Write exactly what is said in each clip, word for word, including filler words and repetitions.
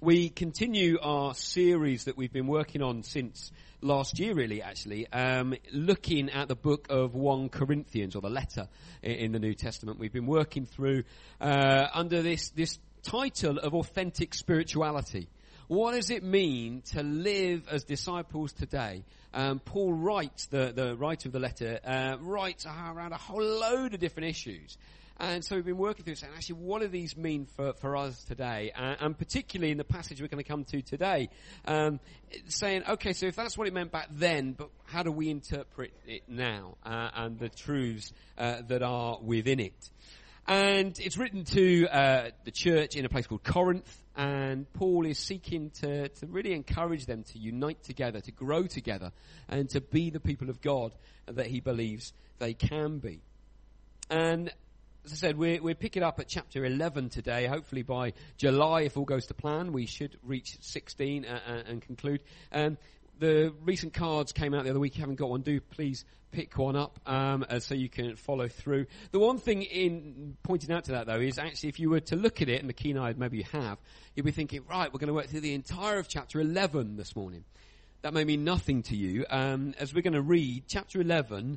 We continue our series that we've been working on since last year, really, actually, um, looking at the book of First Corinthians, or the letter in, in the New Testament. We've been working through uh, under this, this title of authentic spirituality. What does it mean to live as disciples today? Um, Paul writes, the, the writer of the letter, uh, writes around a whole load of different issues. And so we've been working through saying, actually, what do these mean for, for us today? Uh, and particularly in the passage we're going to come to today, um, saying, okay, so if that's what it meant back then, but how do we interpret it now, uh, and the truths uh, that are within it? And it's written to uh, the church in a place called Corinth, and Paul is seeking to, to really encourage them to unite together, to grow together, and to be the people of God that he believes they can be. And as I said, we're, we're picking up at chapter eleven today. Hopefully by July, if all goes to plan, we should reach sixteen uh, uh, and conclude. Um, the recent cards came out the other week. If you haven't got one, do please pick one up um, uh, so you can follow through. The one thing in pointing out to that, though, is actually if you were to look at it, and the keen-eyed maybe you have, you'd be thinking, right, we're going to work through the entire of chapter eleven this morning. That may mean nothing to you. Um, as we're going to read, chapter eleven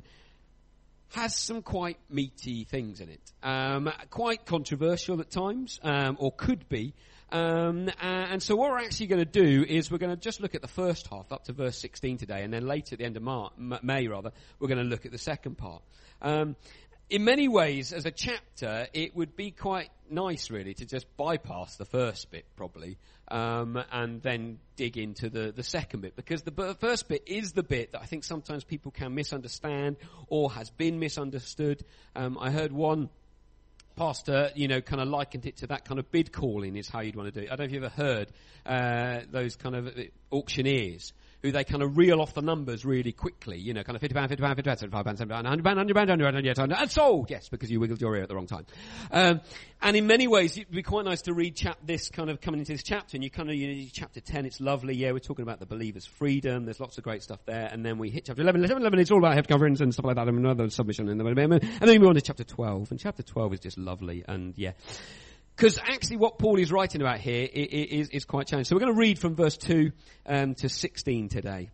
has some quite meaty things in it. Um, quite controversial at times, um, or could be. Um, and so what we're actually going to do is we're going to just look at the first half, up to verse sixteen today, and then later at the end of Mar- May, rather, we're going to look at the second part. Um, in many ways, as a chapter, it would be quite nice, really, to just bypass the first bit, probably, um, and then dig into the, the second bit. Because the b- first bit is the bit that I think sometimes people can misunderstand or has been misunderstood. Um, I heard one pastor, you know, kind of likened it to that kind of bid calling is how you'd want to do it. I don't know if you've ever heard uh, those kind of auctioneers who they kind of reel off the numbers really quickly, you know, kind of fifty pounds, fifty pounds, fifty pounds, seventy-five pounds, seventy pounds, one hundred pounds, one hundred pounds, one hundred pounds, one hundred pounds, and sold, yes, because you wiggled your ear at the wrong time. Um, and in many ways, it'd be quite nice to read chap- this kind of coming into this chapter, and you kind of, you know, chapter ten, it's lovely, yeah, we're talking about the believer's freedom, there's lots of great stuff there, and then we hit chapter eleven, eleven, eleven, it's all about head coverings and stuff like that, and another submission, and then we move on to chapter twelve, and chapter twelve is just lovely, and yeah. Because actually what Paul is writing about here is, is quite challenging. So we're going to read from verse two um, to sixteen today.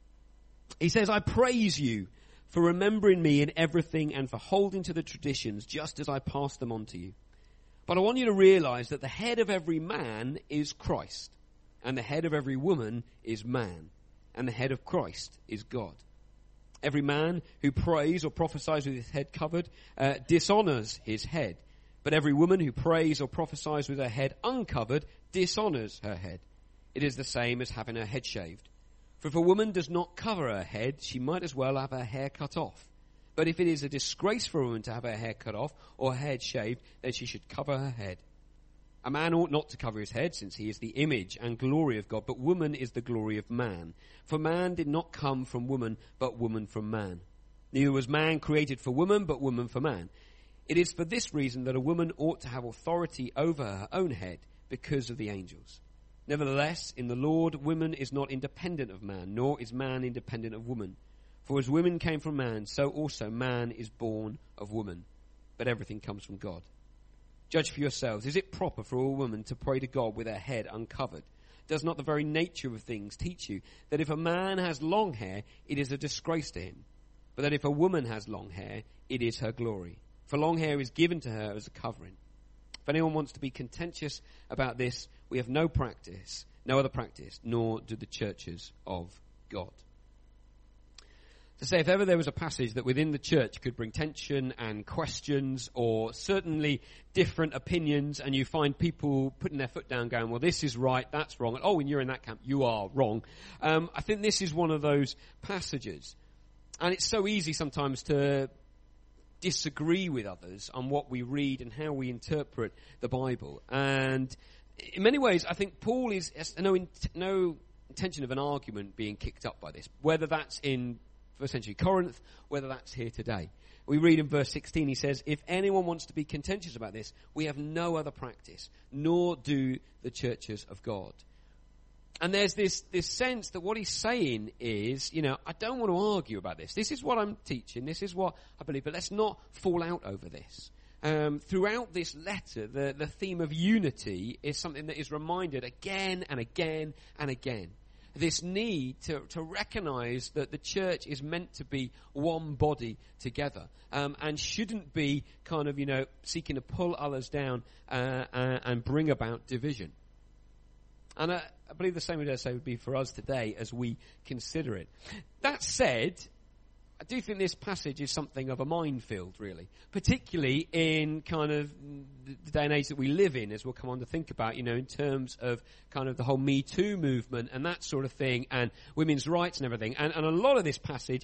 He says, I praise you for remembering me in everything and for holding to the traditions just as I passed them on to you. But I want you to realize that the head of every man is Christ, and the head of every woman is man, and the head of Christ is God. Every man who prays or prophesies with his head covered uh, dishonors his head. But every woman who prays or prophesies with her head uncovered dishonors her head. It is the same as having her head shaved. For if a woman does not cover her head, she might as well have her hair cut off. But if it is a disgrace for a woman to have her hair cut off or her head shaved, then she should cover her head. A man ought not to cover his head, since he is the image and glory of God, but woman is the glory of man. For man did not come from woman, but woman from man. Neither was man created for woman, but woman for man. It is for this reason that a woman ought to have authority over her own head, because of the angels. Nevertheless, in the Lord, woman is not independent of man, nor is man independent of woman. For as women came from man, so also man is born of woman. But everything comes from God. Judge for yourselves. Is it proper for a woman to pray to God with her head uncovered? Does not the very nature of things teach you that if a man has long hair, it is a disgrace to him, but that if a woman has long hair, it is her glory? For long hair is given to her as a covering. If anyone wants to be contentious about this, we have no practice, no other practice, nor do the churches of God. To say, if ever there was a passage that within the church could bring tension and questions, or certainly different opinions, and you find people putting their foot down going, well, this is right, that's wrong, and oh, and you're in that camp, you are wrong. Um, I think this is one of those passages. And it's so easy sometimes to disagree with others on what we read and how we interpret the Bible. And in many ways, I think Paul is has no, in, no intention of an argument being kicked up by this, whether that's in first century Corinth, whether that's here today. We read in verse sixteen, he says, if anyone wants to be contentious about this, we have no other practice, nor do the churches of God. And there's this, this sense that what he's saying is, you know, I don't want to argue about this. This is what I'm teaching. This is what I believe. But let's not fall out over this. um, throughout this letter, the, the theme of unity is something that is reminded again and again and again. This need to, to recognize that the church is meant to be one body together, um, and shouldn't be kind of, you know, seeking to pull others down uh, uh, and bring about division. And I, I believe the same would I say would be for us today as we consider it. That said, I do think this passage is something of a minefield, really, particularly in kind of the day and age that we live in, as we'll come on to think about, you know, in terms of kind of the whole Me Too movement and that sort of thing, and women's rights and everything. And, and a lot of this passage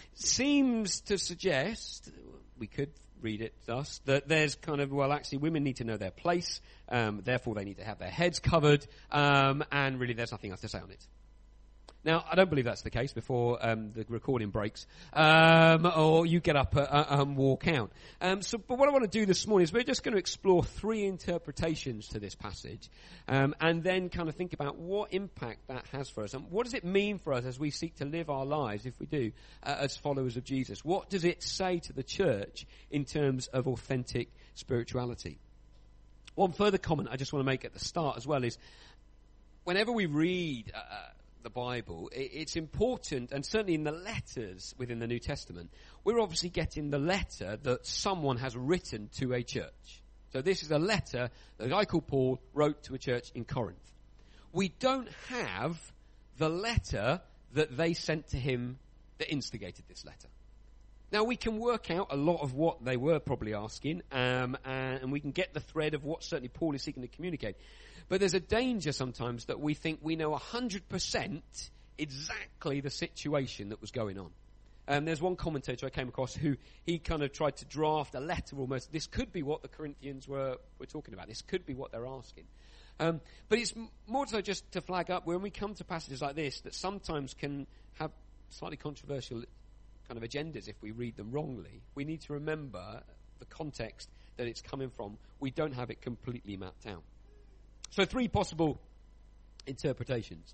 seems to suggest, we could read it thus, that there's kind of, well, actually, women need to know their place, um, therefore they need to have their heads covered, um, and really there's nothing else to say on it. Now, I don't believe that's the case before um, the recording breaks, um, or you get up and uh, um, walk out. Um, so, but what I want to do this morning is we're just going to explore three interpretations to this passage, um, and then kind of think about what impact that has for us, and what does it mean for us as we seek to live our lives, if we do, uh, as followers of Jesus. What does it say to the church in terms of authentic spirituality? One further comment I just want to make at the start as well is, whenever we read Uh, the Bible, it's important, and certainly in the letters within the New Testament, we're obviously getting the letter that someone has written to a church. So this is a letter that a guy called Paul wrote to a church in Corinth. We don't have the letter that they sent to him that instigated this letter. Now, we can work out a lot of what they were probably asking, um, and, and we can get the thread of what certainly Paul is seeking to communicate. But there's a danger sometimes that we think we know one hundred percent exactly the situation that was going on. Um, there's one commentator I came across who he kind of tried to draft a letter almost. This could be what the Corinthians were, were talking about. This could be what they're asking. Um, but it's m- more so just to flag up when we come to passages like this that sometimes can have slightly controversial kind of agendas if we read them wrongly. We need to remember the context that it's coming from. We don't have it completely mapped out. So three possible interpretations.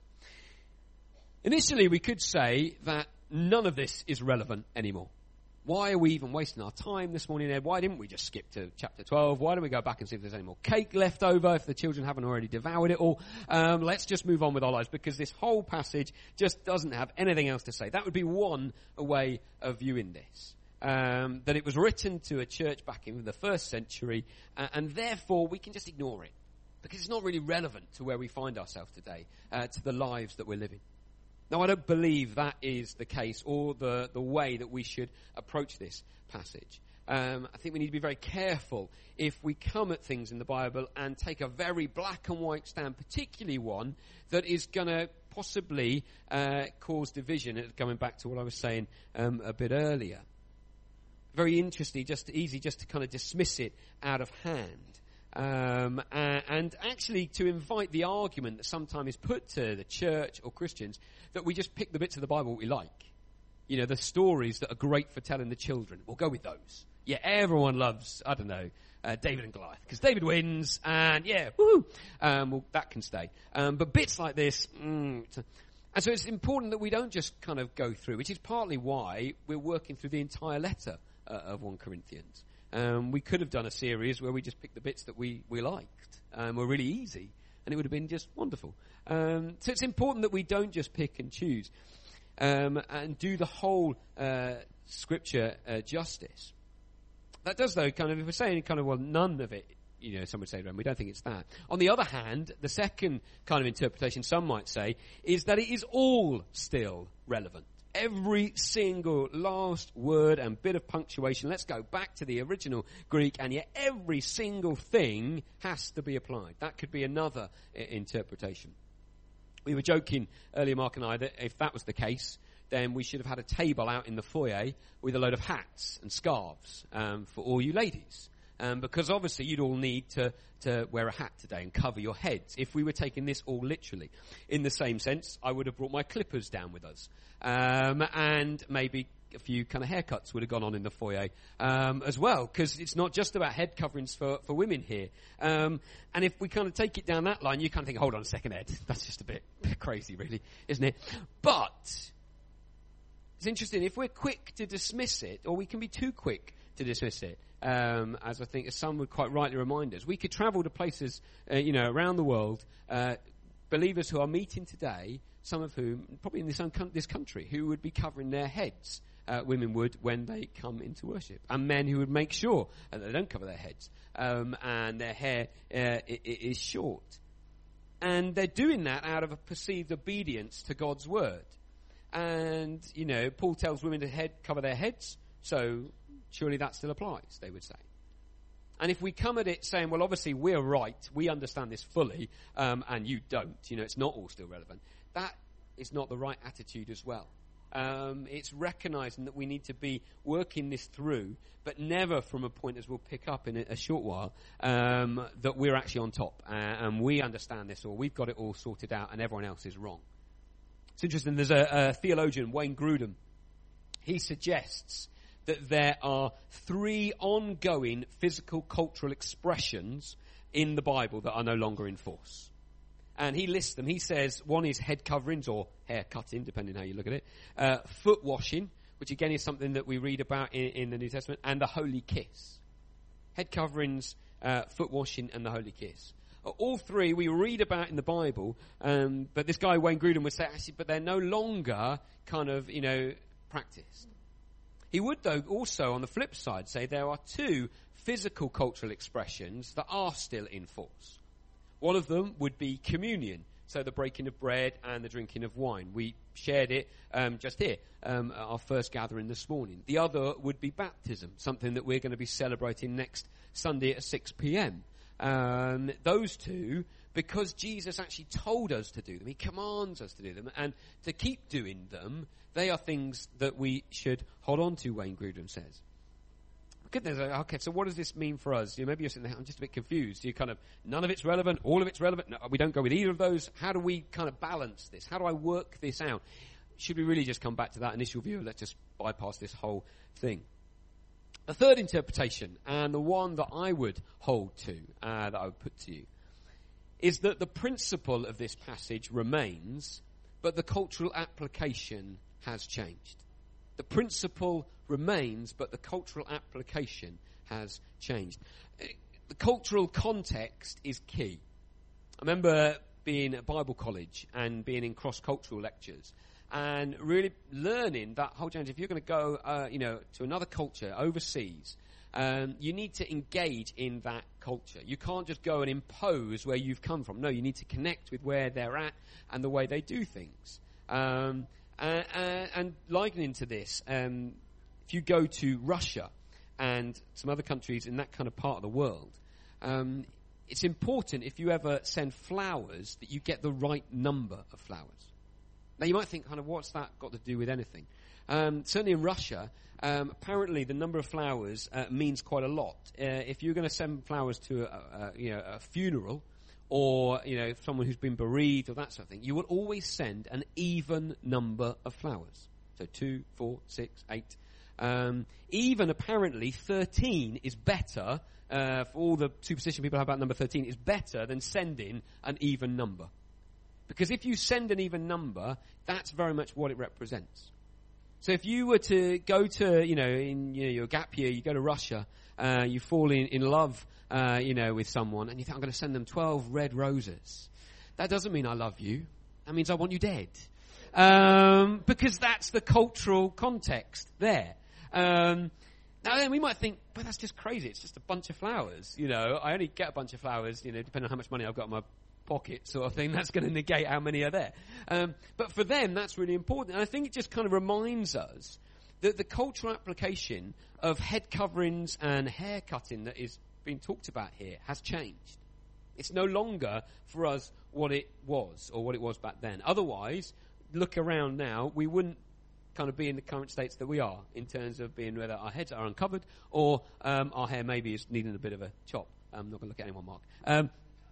Initially, we could say that none of this is relevant anymore. Why are we even wasting our time this morning, Ed? Why didn't we just skip to chapter twelve? Why don't we go back and see if there's any more cake left over, if the children haven't already devoured it all? Um, let's just move on with our lives, because this whole passage just doesn't have anything else to say. That would be one way of viewing this. Um, that it was written to a church back in the first century, uh, and therefore we can just ignore it, because it's not really relevant to where we find ourselves today, uh, to the lives that we're living. Now, I don't believe that is the case, or the, the way that we should approach this passage. Um, I think we need to be very careful if we come at things in the Bible and take a very black and white stand, particularly one that is going to possibly uh, cause division, going back to what I was saying um, a bit earlier. Very interesting, just easy just to kind of dismiss it out of hand. Um, uh, and actually to invite the argument that sometimes is put to the church or Christians that we just pick the bits of the Bible we like. You know, the stories that are great for telling the children. We'll go with those. Yeah, everyone loves, I don't know, uh, David and Goliath, because David wins, and yeah, woohoo, um, well, that can stay. Um, but bits like this, mm, and so it's important that we don't just kind of go through, which is partly why we're working through the entire letter uh, of First Corinthians. Um, we could have done a series where we just picked the bits that we, we liked, um, were really easy, and it would have been just wonderful. Um, so it's important that we don't just pick and choose, um, and do the whole uh, scripture uh, justice. That does, though, kind of, if we're saying kind of, well, none of it, you know, some would say, we don't think it's that. On the other hand, the second kind of interpretation, some might say, is that it is all still relevant. Every single last word and bit of punctuation, let's go back to the original Greek, and yet every single thing has to be applied. That could be another I- interpretation. We were joking earlier, Mark and I, that if that was the case, then we should have had a table out in the foyer with a load of hats and scarves um, for all you ladies. Um, because obviously you'd all need to, to wear a hat today and cover your heads if we were taking this all literally. In the same sense, I would have brought my clippers down with us. Um, and maybe a few kind of haircuts would have gone on in the foyer um, as well, because it's not just about head coverings for, for women here. Um, and if we kind of take it down that line, you kind of think, hold on a second, Ed, that's just a bit, bit crazy, really, isn't it? But it's interesting, if we're quick to dismiss it, or we can be too quick to dismiss it. Um, as I think, as some would quite rightly remind us, we could travel to places, uh, you know, around the world, uh, believers who are meeting today, some of whom, probably in this, un- this country, who would be covering their heads, uh, women would, when they come into worship. And men who would make sure that they don't cover their heads, um, and their hair uh, I- I is short. And they're doing that out of a perceived obedience to God's word. And, you know, Paul tells women to head, cover their heads, so surely that still applies, they would say. And if we come at it saying, well, obviously we're right, we understand this fully, um, and you don't, you know, it's not all still relevant, that is not the right attitude as well. Um, it's recognizing that we need to be working this through, but never from a point, as we'll pick up in a, a short while, um, that we're actually on top, uh, and we understand this, or we've got it all sorted out, and everyone else is wrong. It's interesting, there's a, a theologian, Wayne Grudem. He suggests that there are three ongoing physical cultural expressions in the Bible that are no longer in force. And he lists them. He says one is head coverings or hair cutting, depending how you look at it. Uh, foot washing, which again is something that we read about in, in the New Testament. And the holy kiss. Head coverings, uh, foot washing, and the holy kiss. All three we read about in the Bible, um, but this guy Wayne Grudem would say, actually, but they're no longer kind of, you know, practiced. He would, though, also on the flip side say there are two physical cultural expressions that are still in force. One of them would be communion, so the breaking of bread and the drinking of wine. We shared it um, just here, um, at our first gathering this morning. The other would be baptism, something that we're going to be celebrating next Sunday at six p.m. Um, those two, because Jesus actually told us to do them, he commands us to do them, and to keep doing them, they are things that we should hold on to, Wayne Grudem says. Goodness, okay, so what does this mean for us? You know, maybe you're sitting there, I'm just a bit confused. You kind of, none of it's relevant, all of it's relevant, no, we don't go with either of those. How do we kind of balance this? How do I work this out? Should we really just come back to that initial view? Let's just bypass this whole thing. A third interpretation, and the one that I would hold to, uh, that I would put to you, is that the principle of this passage remains, but the cultural application has changed. The principle remains, but the cultural application has changed. The cultural context is key. I remember being at Bible college and being in cross-cultural lectures and really learning that whole challenge. If you're going to go, uh, you know, to another culture overseas, um, you need to engage in that culture. You can't just go and impose where you've come from. No, you need to connect with where they're at and the way they do things. Um, uh, uh, and likening to this, um, if you go to Russia and some other countries in that kind of part of the world, um, it's important if you ever send flowers that you get the right number of flowers. Now you might think, kind of, what's that got to do with anything? Um, certainly in Russia, um, apparently the number of flowers uh, means quite a lot. Uh, if you're going to send flowers to a, a, you know, a funeral, or you know someone who's been bereaved or that sort of thing, you will always send an even number of flowers. So two, four, six, eight. Um, even apparently thirteen is better, uh, for all the superstition people have about number thirteen, is better than sending an even number. Because if you send an even number, that's very much what it represents. So if you were to go to, you know, in you know, your gap year, you go to Russia, uh, you fall in, in love, uh, you know, with someone, and you think, I'm going to send them twelve red roses. That doesn't mean I love you. That means I want you dead. Um, because that's the cultural context there. Um, now then we might think, but that's just crazy. It's just a bunch of flowers. You know, I only get a bunch of flowers, you know, depending on how much money I've got in my pocket sort of thing. That's going to negate how many are there. Um, but for them, that's really important. And I think it just kind of reminds us that the cultural application of head coverings and hair cutting that is being talked about here has changed. It's no longer for us what it was or what it was back then. Otherwise, look around now, we wouldn't kind of be in the current states that we are in terms of being whether our heads are uncovered or um, our hair maybe is needing a bit of a chop. I'm not going to look at anyone, Mark. Um,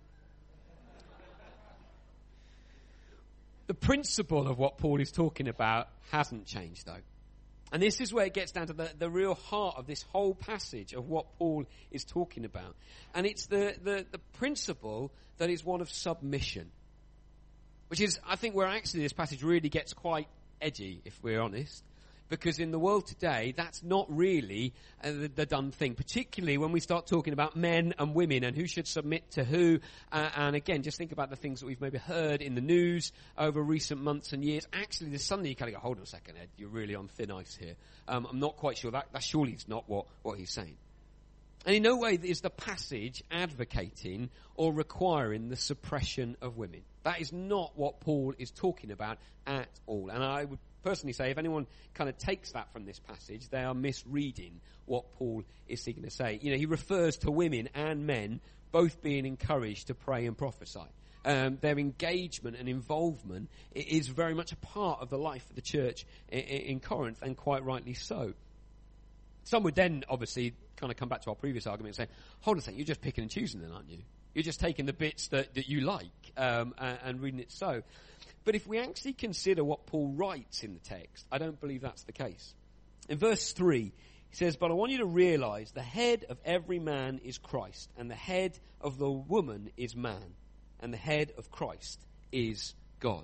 the principle of what Paul is talking about hasn't changed, though. And this is where it gets down to the, the real heart of this whole passage of what Paul is talking about. And it's the, the, the principle that is one of submission. Which is, I think, where actually this passage really gets quite edgy, if we're honest. Because in the world today, that's not really uh, the, the done thing, particularly when we start talking about men and women and who should submit to who. Uh, and again, just think about the things that we've maybe heard in the news over recent months and years. Actually, there's suddenly you kind of go, hold on a second, Ed, you're really on thin ice here. Um, I'm not quite sure. That, that surely is not what, what he's saying. And in no way is the passage advocating or requiring the suppression of women. That is not what Paul is talking about at all. And I would personally say if anyone kind of takes that from this passage, they are misreading what Paul is seeking to say. You know, he refers to women and men both being encouraged to pray and prophesy. Um, their engagement and involvement is very much a part of the life of the church in, in Corinth, and quite rightly so. Some would then obviously kind of come back to our previous argument and say, hold on a second, you're just picking and choosing then, aren't you? You're just taking the bits that, that you like um, and, and reading it so. But if we actually consider what Paul writes in the text, I don't believe that's the case. In verse three, he says, but I want you to realize the head of every man is Christ, and the head of the woman is man, and the head of Christ is God.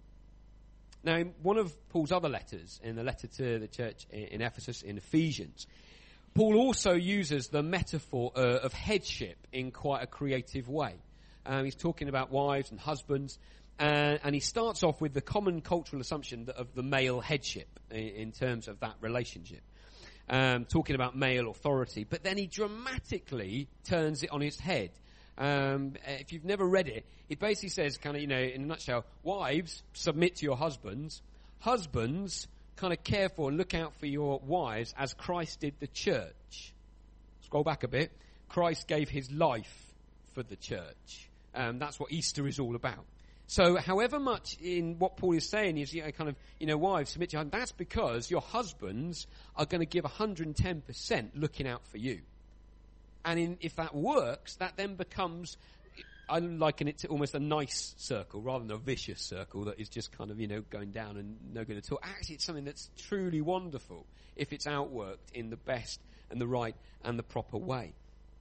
Now, in one of Paul's other letters, in the letter to the church in Ephesus, in Ephesians, Paul also uses the metaphor uh, of headship in quite a creative way. Um, he's talking about wives and husbands, uh, and he starts off with the common cultural assumption that of the male headship in, in terms of that relationship, um, talking about male authority. But then he dramatically turns it on its head. Um, if you've never read it, it basically says, kind of, you know, in a nutshell, wives, submit to your husbands. Husbands, kind of care for and look out for your wives as Christ did the church. Scroll back a bit. Christ gave his life for the church. Um, that's what Easter is all about. So however much in what Paul is saying is, you know, kind of, you know, wives, submit to your husbands, that's because your husbands are going to give one hundred ten percent looking out for you. And in, if that works, that then becomes, I liken it to almost a nice circle rather than a vicious circle that is just kind of, you know, going down and no good at all. Actually, it's something that's truly wonderful if it's outworked in the best and the right and the proper way.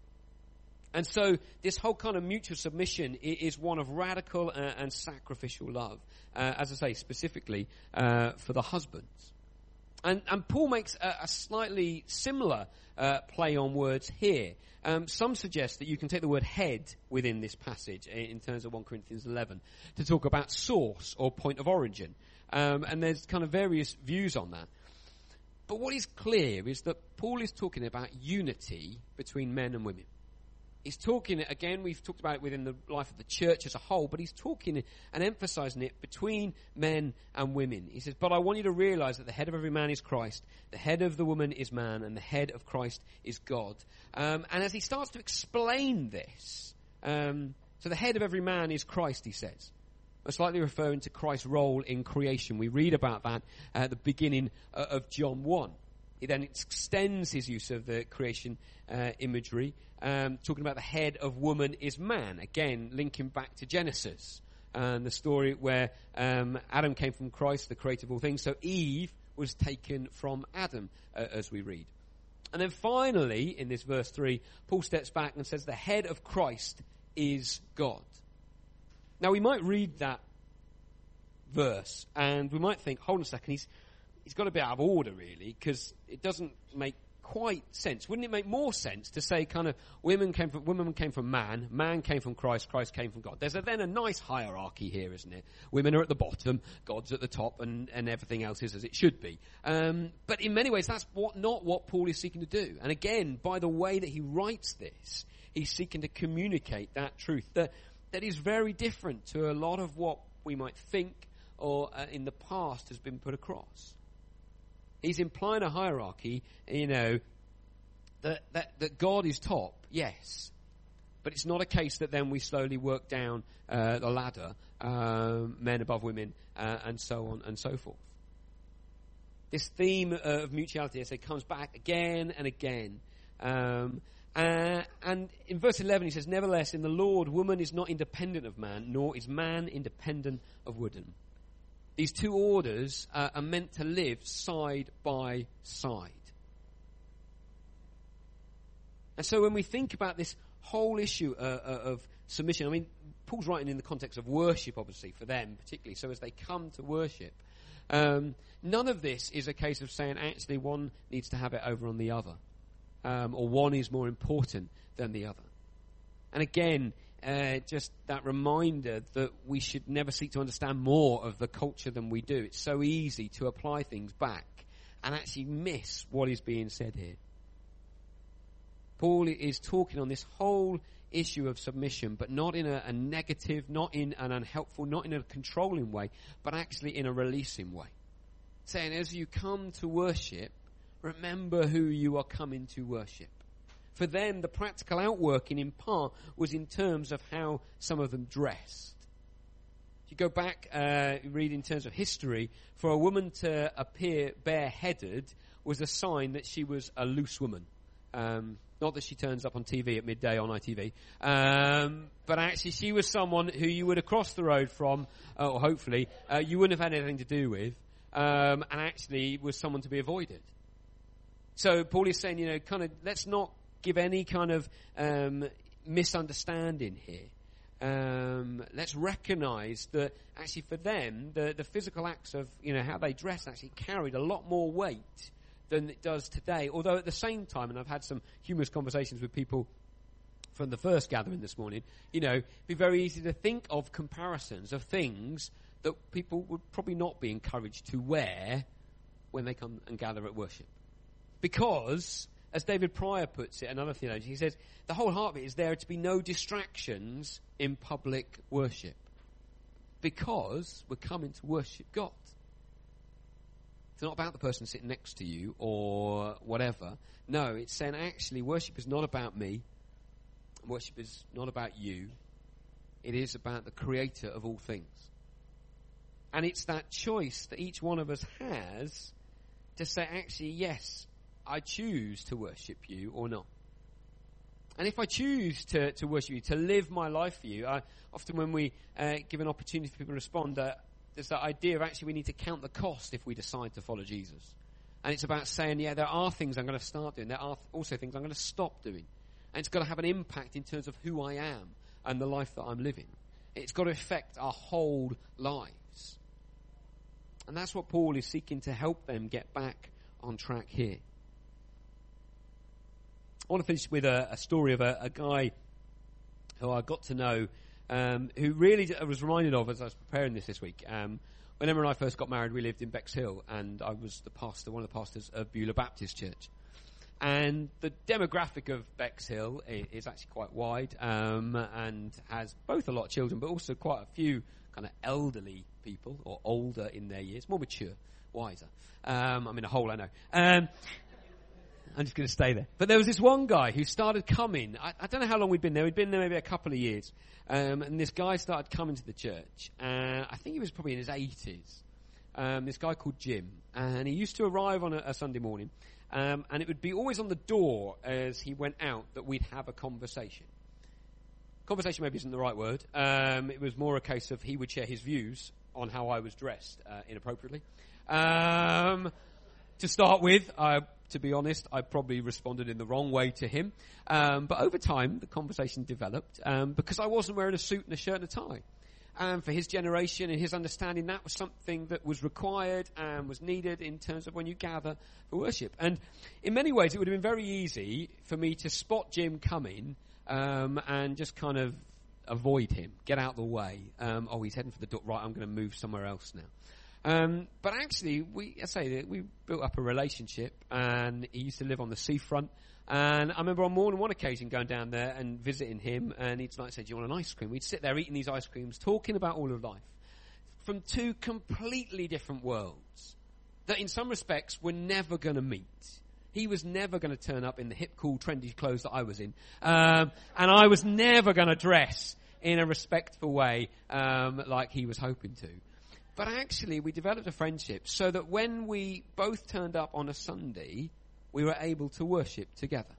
And so this whole kind of mutual submission is one of radical uh, and sacrificial love, uh, as I say, specifically uh, for the husbands. And, and Paul makes a, a slightly similar uh, play on words here. Um, some suggest that you can take the word head within this passage in, in terms of First Corinthians eleven to talk about source or point of origin. Um, and there's kind of various views on that. But what is clear is that Paul is talking about unity between men and women. He's talking, again, we've talked about it within the life of the church as a whole, but he's talking and emphasizing it between men and women. He says, but I want you to realize that the head of every man is Christ, the head of the woman is man, and the head of Christ is God. Um, and as he starts to explain this, um, so the head of every man is Christ, he says. Most likely referring to Christ's role in creation. We read about that at the beginning uh, of John one. He then extends his use of the creation uh, imagery, um, talking about the head of woman is man. Again, linking back to Genesis and the story where um, Adam came from Christ, the creator of all things. So Eve was taken from Adam, uh, as we read. And then finally, in this verse three, Paul steps back and says the head of Christ is God. Now, we might read that verse and we might think, hold on a second, he's It's got to be out of order, really, because it doesn't make quite sense. Wouldn't it make more sense to say kind of women came from women came from man, man came from Christ, Christ came from God? There's a, then a nice hierarchy here, isn't it? Women are at the bottom, God's at the top, and, and everything else is as it should be. Um, but in many ways, that's what, not what Paul is seeking to do. And again, by the way that he writes this, he's seeking to communicate that truth that that is very different to a lot of what we might think or uh, in the past has been put across. He's implying a hierarchy, you know, that, that, that God is top, yes. But it's not a case that then we slowly work down uh, the ladder, um, men above women, uh, and so on and so forth. This theme of mutuality, as I say, comes back again and again. Um, uh, and in verse eleven he says, nevertheless, in the Lord, woman is not independent of man, nor is man independent of woman. These two orders uh, are meant to live side by side. And so when we think about this whole issue uh, uh, of submission. I mean, Paul's writing in the context of worship, obviously, for them particularly. So as they come to worship, um, none of this is a case of saying, actually, one needs to have it over on the other. Um, or one is more important than the other. And again, uh, just that reminder that we should never seek to understand more of the culture than we do. It's so easy to apply things back and actually miss what is being said here. Paul is talking on this whole issue of submission, but not in a, a negative, not in an unhelpful, not in a controlling way, but actually in a releasing way. Saying, as you come to worship, remember who you are coming to worship. For them, the practical outworking in part was in terms of how some of them dressed. If you go back, uh, read in terms of history, for a woman to appear bareheaded was a sign that she was a loose woman. Um, not that she turns up on T V at midday on I T V, um, but actually she was someone who you would have crossed the road from, uh, or hopefully, uh, you wouldn't have had anything to do with, um, and actually was someone to be avoided. So Paul is saying, you know, kind of, let's not give any kind of um, misunderstanding here. Um, let's recognize that actually for them, the, the physical acts of, you know, how they dress actually carried a lot more weight than it does today. Although at the same time, and I've had some humorous conversations with people from the first gathering this morning, you know, it'd be very easy to think of comparisons of things that people would probably not be encouraged to wear when they come and gather at worship. Because, as David Pryor puts it, another theologian, he says, the whole heart of it is there to be no distractions in public worship. Because we're coming to worship God. It's not about the person sitting next to you or whatever. No, it's saying actually worship is not about me. Worship is not about you. It is about the creator of all things. And it's that choice that each one of us has to say, actually, yes, I choose to worship you or not. And if I choose to, to worship you, to live my life for you, I, often when we uh, give an opportunity for people to respond, uh, there's that idea of actually we need to count the cost if we decide to follow Jesus. And it's about saying, yeah, there are things I'm going to start doing. There are also things I'm going to stop doing. And it's got to have an impact in terms of who I am and the life that I'm living. It's got to affect our whole lives. And that's what Paul is seeking to help them get back on track here. I want to finish with a, a story of a, a guy who I got to know, um, who really I was reminded of as I was preparing this this week. Um, when Emma and I first got married, we lived in Bexhill, and I was the pastor, one of the pastors of Beulah Baptist Church. And the demographic of Bexhill is, is actually quite wide, um, and has both a lot of children, but also quite a few kind of elderly people, or older in their years, more mature, wiser. Um, I'm in a hole, I know. Um, I'm just going to stay there. But there was this one guy who started coming. I, I don't know how long we'd been there. We'd been there maybe a couple of years. Um, and this guy started coming to the church. And I think he was probably in his eighties. Um, this guy called Jim. And he used to arrive on a, a Sunday morning. Um, and it would be always on the door as he went out that we'd have a conversation. Conversation maybe isn't the right word. Um, it was more a case of he would share his views on how I was dressed uh, inappropriately. Um, to start with, I... To be honest, I probably responded in the wrong way to him. Um, but over time, the conversation developed um, because I wasn't wearing a suit and a shirt and a tie. And for his generation and his understanding, that was something that was required and was needed in terms of when you gather for worship. And in many ways, it would have been very easy for me to spot Jim coming um, and just kind of avoid him, get out of the way. Um, oh, he's heading for the door. Right, I'm going to move somewhere else now. Um, but actually, we, I say, we built up a relationship, and he used to live on the seafront. And I remember on more than one occasion going down there and visiting him, and he'd like say, "Do you want an ice cream?" We'd sit there eating these ice creams, talking about all of life, from two completely different worlds that, in some respects, were never going to meet. He was never going to turn up in the hip, cool, trendy clothes that I was in, um, and I was never going to dress in a respectful way um, like he was hoping to. But actually, we developed a friendship so that when we both turned up on a Sunday, we were able to worship together.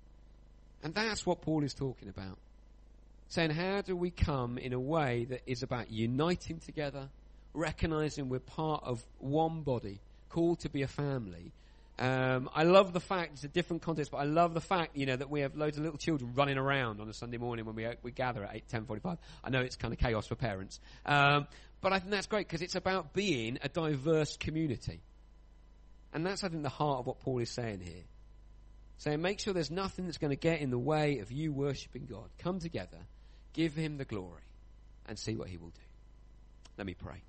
And that's what Paul is talking about. Saying, how do we come in a way that is about uniting together, recognizing we're part of one body, called to be a family, Um, I love the fact, it's a different context, but I love the fact, you know, that we have loads of little children running around on a Sunday morning when we we gather at eight, ten forty-five. I know it's kind of chaos for parents. Um, but I think that's great because it's about being a diverse community. And that's, I think, the heart of what Paul is saying here. Saying, make sure there's nothing that's going to get in the way of you worshipping God. Come together, give him the glory, and see what he will do. Let me pray.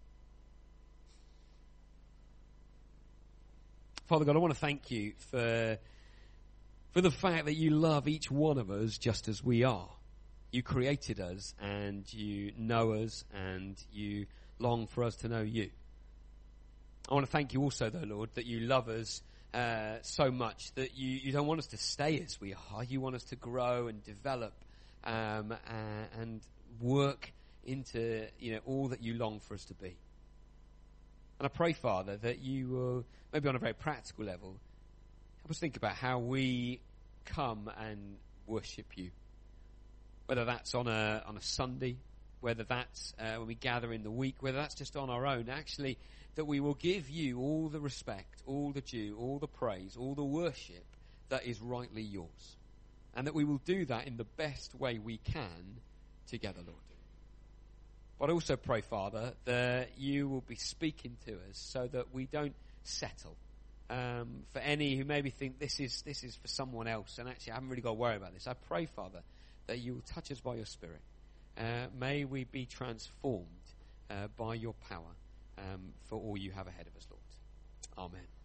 Father God, I want to thank you for, for the fact that you love each one of us just as we are. You created us, and you know us, and you long for us to know you. I want to thank you also, though, Lord, that you love us uh, so much that you, you don't want us to stay as we are. You want us to grow and develop um, uh, and work into, you know, all that you long for us to be. And I pray, Father, that you will, maybe on a very practical level, help us think about how we come and worship you. Whether that's on a on a Sunday, whether that's uh, when we gather in the week, whether that's just on our own. Actually, that we will give you all the respect, all the due, all the praise, all the worship that is rightly yours. And that we will do that in the best way we can together, Lord. But I also pray, Father, that you will be speaking to us so that we don't settle. Um, for any who maybe think this is this is for someone else, and actually I haven't really got to worry about this, I pray, Father, that you will touch us by your Spirit. Uh, may we be transformed uh, by your power um, for all you have ahead of us, Lord. Amen.